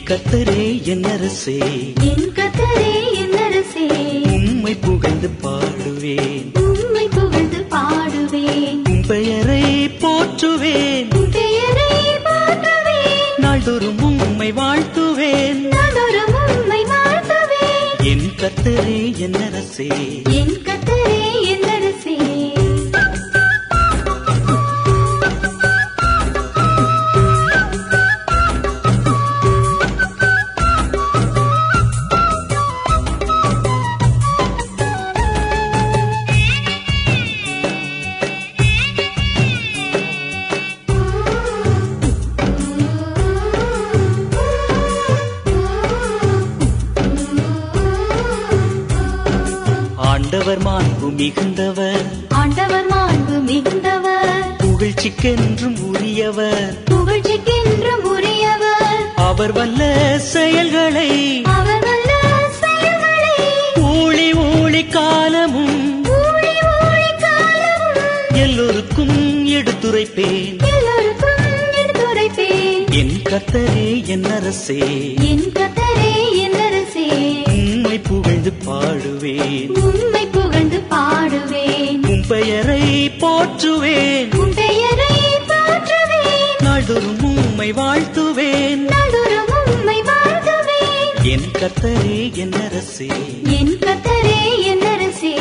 கர்த்தரே என் அரசே, என் கர்த்தரே என் அரசே, உம்மை புகழ்ந்து பாடுவேன், உம்மை புகழ்ந்து பாடுவேன், உம் பெயரை போற்றுவேன், உம் பெயரை போற்றுவேன், நாள்தோறும் உம்மை வாழ்த்துவேன், நாள்தோறும் உம்மை வாழ்த்துவேன். என் கர்த்தரே என் அரசே, என் கர்த்தரே என் அரசே. ஆண்டவர் மாண்பு மிகுந்தவர், ஆண்டவர் மாண்பு மிகுந்தவர், புகழ்ச்சிக்கென்றும் உரியவர், புகழ்ச்சிக்கென்றும் உரியவர், அவர் வல்ல செயல்களை அவர் வல்ல செயல்களை ஊழி ஊழி காலமும் ஊழி ஊழி காலமும் எல்லோருக்கும் எடுத்துரைப்பேன், எல்லோருக்கும் எடுத்துரைப்பேன். என் கர்த்தரே என் அரசே, என் கர்த்தரே என் அரசே, உம்மை புகழ்ந்து பாடுவேன், உம்மை புகழ்ந்து பாடுவேன், உம் பெயரை போற்றுவேன், உம் பெயரை போற்றுவேன், நாள்தோறும் உம்மை வாழ்த்துவேன், நாள்தோறும் உம்மை வாழ்த்துவேன். என் கர்த்தரே என் அரசே. என் கர்த்தரே என் அரசே.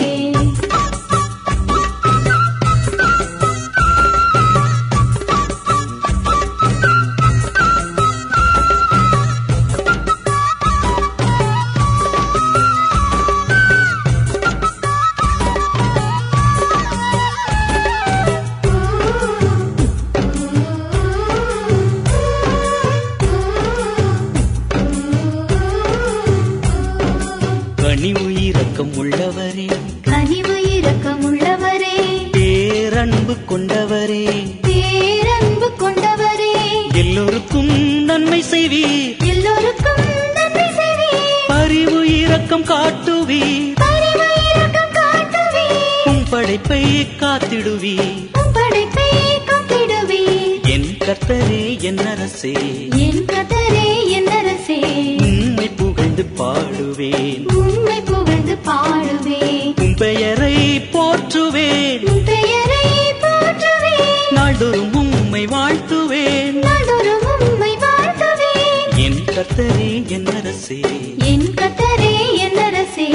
கனிவு இரக்கம் உள்ளவரே, கனிவு இரக்கம் உள்ளவரே, பேரன்பு கொண்டவரே, பேரன்பு கொண்டவரே, எல்லோருக்கும் நன்மை செய்வீர், எல்லோருக்கும் நன்மை செய்வீர், பரிவு இரக்கம் காட்டுவீர், பரிவு இரக்கம் காட்டுவீர், உம் படைப்பை காத்திடுவீர், உம் படைப்பை காத்திடுவீர். என் கர்த்தரே என் அரசே, என் கர்த்தரே என் அரசே, உம்மை புகழ்ந்து பாடுவேன், உம்மை புகழ்ந்து பாடுவேன், உம் பெயரை போற்றுவேன், உம் பெயரை போற்றுவேன், நாள்தோறும் உம்மை வாழ்த்துவேன், நாள்தோறும் உம்மை வாழ்த்துவேன். என் கர்த்தரே என் அரசே. என் கர்த்தரே என் அரசே.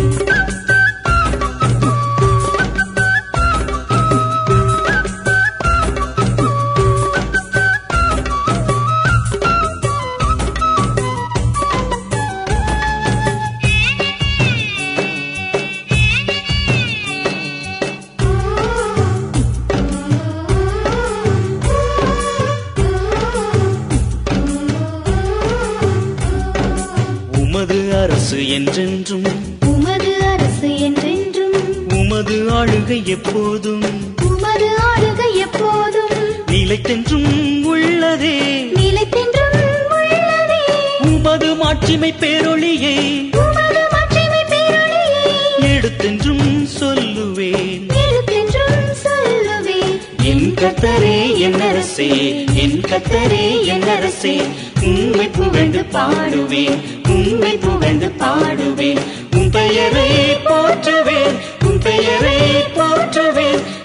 உமது அரசு என்றென்றும், உமது அரசு என்றென்றும், உமது ஆளுகை எப்போதும் உமது ஆளுகை எப்போதும் நிலைத்தென்றும் உள்ளதே, நிலைத்தென்றும் உள்ளதே. உமது மாட்சிமை பேரொளியை உமது மாட்சிமை பேரொளியை எடுத்தென்றும் சொல்லுவேன், எடுத்தென்றும் சொல்லுவேன். என் கர்த்தரே என் அரசே, என் கர்த்தரே என் அரசே, உம்மை புகழ்ந்து பாடுவேன், உம்மை புகழ்ந்து பாடுவேன், உம் பெயரை போற்றுவேன், உம் பெயரை போற்றுவேன்,